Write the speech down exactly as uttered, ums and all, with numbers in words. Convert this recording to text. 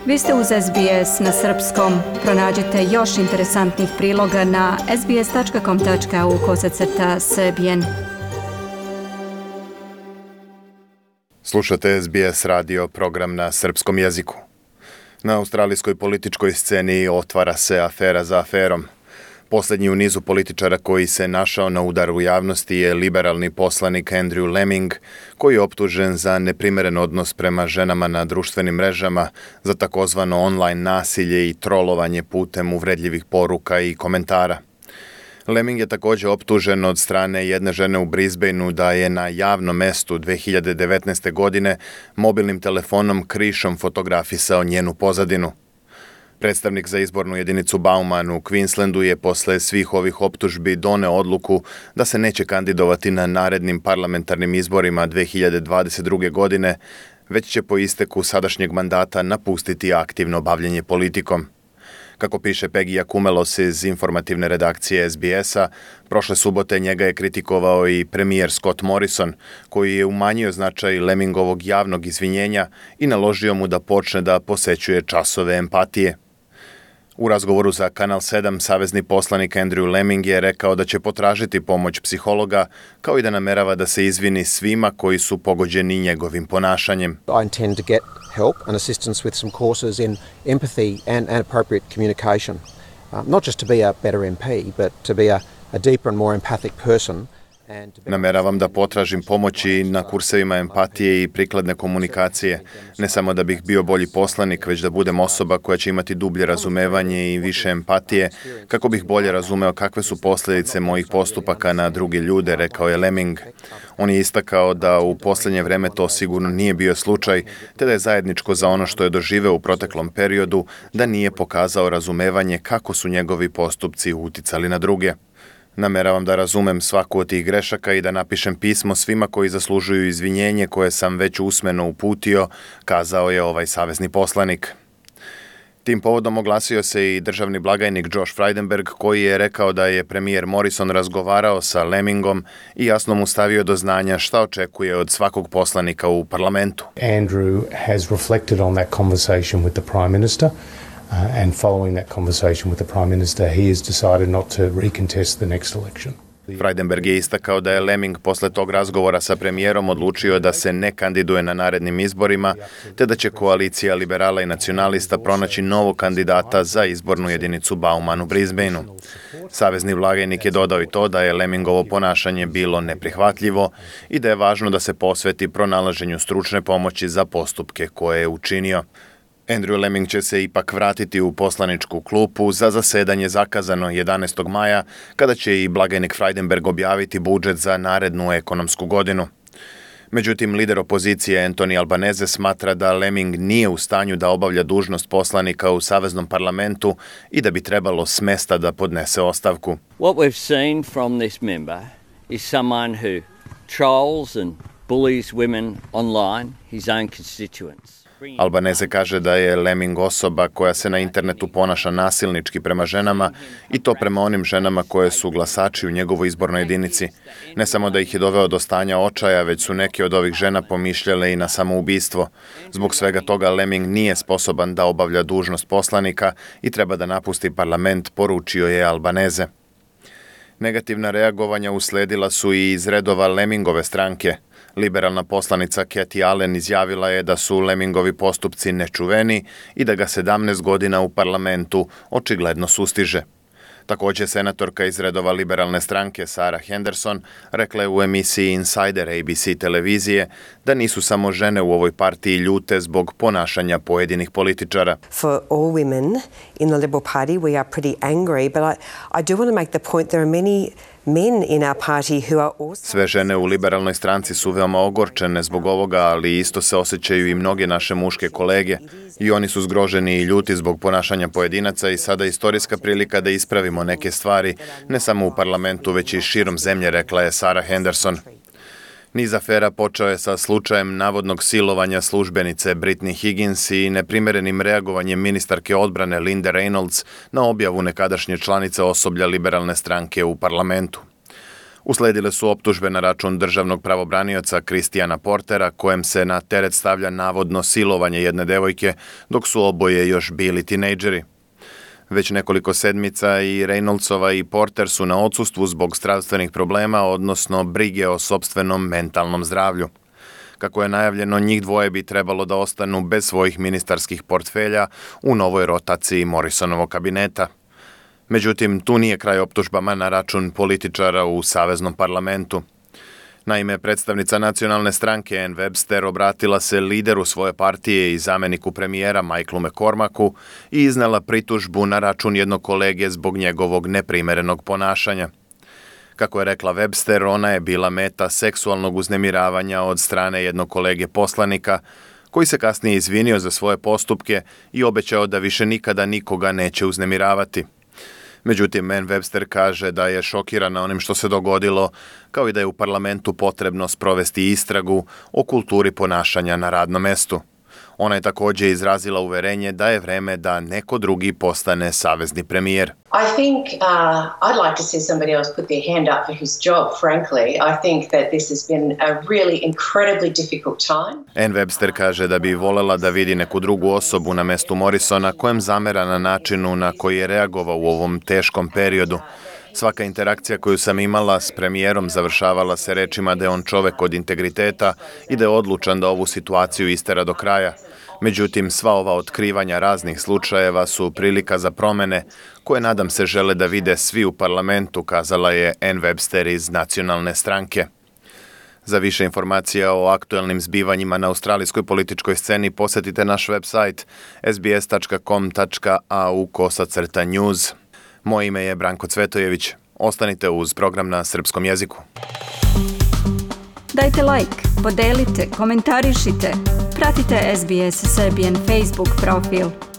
Vi ste uz S B S na srpskom. Pronađite još interesantnih priloga na sbs.com.au kosacrta srbijen. Slušate S B S radio, program na srpskom jeziku. Na australijskoj političkoj sceni otvara se afera za aferom. Posljednji u nizu političara koji se našao na udaru javnosti je liberalni poslanik Andrew Leming, koji je optužen za neprimeren odnos prema ženama na društvenim mrežama, za takozvano online nasilje i trolovanje putem uvredljivih poruka i komentara. Leming je također optužen od strane jedne žene u Brisbaneu da je na javnom mestu dve hiljade devetnaeste. godine mobilnim telefonom krišom fotografisao njenu pozadinu. Predstavnik za izbornu jedinicu Bauman u Queenslandu je posle svih ovih optužbi doneo odluku da se neće kandidovati na narednim parlamentarnim izborima dve hiljade dvadeset druge. godine, već će po isteku sadašnjeg mandata napustiti aktivno bavljenje politikom. Kako piše Peggy Akumelos iz informativne redakcije S B S-a, prošle subote njega je kritikovao i premijer Scott Morrison, koji je umanjio značaj Lemingovog javnog izvinjenja i naložio mu da počne da posećuje časove empatije. U razgovoru za Kanal sedam savezni poslanik Andrew Leming je rekao da će potražiti pomoć psihologa, kao i da namerava da se izvini svima koji su pogođeni njegovim ponašanjem. I intend to get help and assistance with some courses in empathy and, and appropriate communication. Um, not just to be a better M P, but to be a, a deeper and more empathic person. Nameravam da potražim pomoći na kursevima empatije i prikladne komunikacije, ne samo da bih bio bolji poslanik, već da budem osoba koja će imati dublje razumevanje i više empatije, kako bih bolje razumeo kakve su posljedice mojih postupaka na druge ljude, rekao je Leming. On je istakao da u posljednje vreme to sigurno nije bio slučaj, te da je zajedničko za ono što je doživeo u proteklom periodu, da nije pokazao razumevanje kako su njegovi postupci uticali na druge. Nameravam da razumem svaku od tih grešaka i da napišem pismo svima koji zaslužuju izvinjenje koje sam već usmeno uputio, kazao je ovaj savezni poslanik. Tim povodom oglasio se i državni blagajnik Josh Frydenberg, koji je rekao da je premijer Morrison razgovarao sa Lemingom i jasno mu stavio do znanja šta očekuje od svakog poslanika u parlamentu. Andrew has reflected on that conversation with the Prime Minister. Uh, and following that conversation with the Prime Minister, he has decided not to recontest the next election. Frydenberg je istakao da je Leming posle tog razgovora sa premijerom odlučio da se ne kandiduje na narednim izborima, te da će koalicija liberala i nacionalista pronaći novog kandidata za izbornu jedinicu Bauman u Brisbaneu. Savezni blagajnik je dodao i to da je Lemingovo ponašanje bilo neprihvatljivo i da je važno da se posveti pronalaženju stručne pomoći za postupke koje je učinio. Andrew Leming će se ipak vratiti u poslaničku klupu za zasedanje zakazano jedanaestog maja, kada će i blagajnik Frydenberg objaviti budžet za narednu ekonomsku godinu. Međutim, lider opozicije Anthony Albanese smatra da Leming nije u stanju da obavlja dužnost poslanika u saveznom parlamentu i da bi trebalo s mesta da podnese ostavku. What we've seen from this member is someone who trolls and bullies women online, his own constituents. Albanese kaže da je Leming osoba koja se na internetu ponaša nasilnički prema ženama i to prema onim ženama koje su glasači u njegovoj izbornoj jedinici. Ne samo da ih je doveo do stanja očaja, već su neke od ovih žena pomišljale i na samoubistvo. Zbog svega toga Leming nije sposoban da obavlja dužnost poslanika i treba da napusti parlament, poručio je Albanese. Negativna reagovanja usledila su i iz redova Lemingove stranke. Liberalna poslanica Kathy Allen izjavila je da su Lemingovi postupci nečuveni i da ga sedamnaest godina u parlamentu očigledno sustiže. Također senatorka iz redova liberalne stranke Sarah Henderson rekla je u emisiji Insider A B C televizije da nisu samo žene u ovoj partiji ljute zbog ponašanja pojedinih političara. For all women in the Liberal Party we are pretty angry, but I, I do want to make the point there are many men in our party who are also... Sve žene u liberalnoj stranci su veoma ogorčene zbog ovoga, ali isto se osjećaju i mnoge naše muške kolege. I oni su zgroženi i ljuti zbog ponašanja pojedinaca i sada je istorijska prilika da ispravimo neke stvari, ne samo u parlamentu, već i širom zemlje, rekla je Sarah Henderson. Niz afera počeo je sa slučajem navodnog silovanja službenice Brittany Higgins i neprimerenim reagovanjem ministarke odbrane Linde Reynolds na objavu nekadašnje članice osoblja liberalne stranke u parlamentu. Usledile su optužbe na račun državnog pravobranioca Christiana Portera, kojem se na teret stavlja navodno silovanje jedne devojke, dok su oboje još bili tinejdžeri. Već nekoliko sedmica i Reynoldsova i Porter su na odsustvu zbog zdravstvenih problema, odnosno brige o sopstvenom mentalnom zdravlju. Kako je najavljeno, njih dvoje bi trebalo da ostanu bez svojih ministarskih portfelja u novoj rotaciji Morrisonovog kabineta. Međutim, tu nije kraj optužbama na račun političara u Saveznom parlamentu. Naime, predstavnica nacionalne stranke Ann Webster obratila se lideru svoje partije i zameniku premijera Michaelu McCormacku i iznela pritužbu na račun jednog kolege zbog njegovog neprimerenog ponašanja. Kako je rekla Webster, ona je bila meta seksualnog uznemiravanja od strane jednog kolege poslanika, koji se kasnije izvinio za svoje postupke i obećao da više nikada nikoga neće uznemiravati. Međutim, Ann Webster kaže da je šokirana onim što se dogodilo, kao i da je u parlamentu potrebno sprovesti istragu o kulturi ponašanja na radnom mestu. Ona je također izrazila uverenje da je vreme da neko drugi postane savezni premijer. I think uh, I'd like to see somebody else put their hand up for his job, frankly. I think that this has been a really incredibly difficult time. Ann Webster kaže da bi volela da vidi neku drugu osobu na mestu Morrisona, kojem zamera na načinu na koji je reagovao u ovom teškom periodu. Svaka interakcija koju sam imala s premijerom završavala se rečima da je on čovek od integriteta i da je odlučan da ovu situaciju istera do kraja. Međutim, sva ova otkrivanja raznih slučajeva su prilika za promene koje nadam se žele da vide svi u parlamentu, kazala je Ann Webster iz nacionalne stranke. Za više informacija o aktuelnim zbivanjima na australijskoj političkoj sceni posjetite naš website s b s tačka com tačka a u kosacrta news. Moje ime je Branko Cvetojević. Ostanite uz program na srpskom jeziku. Dajte like, podelite, komentarišite. Pratite S B S Serbian Facebook profil.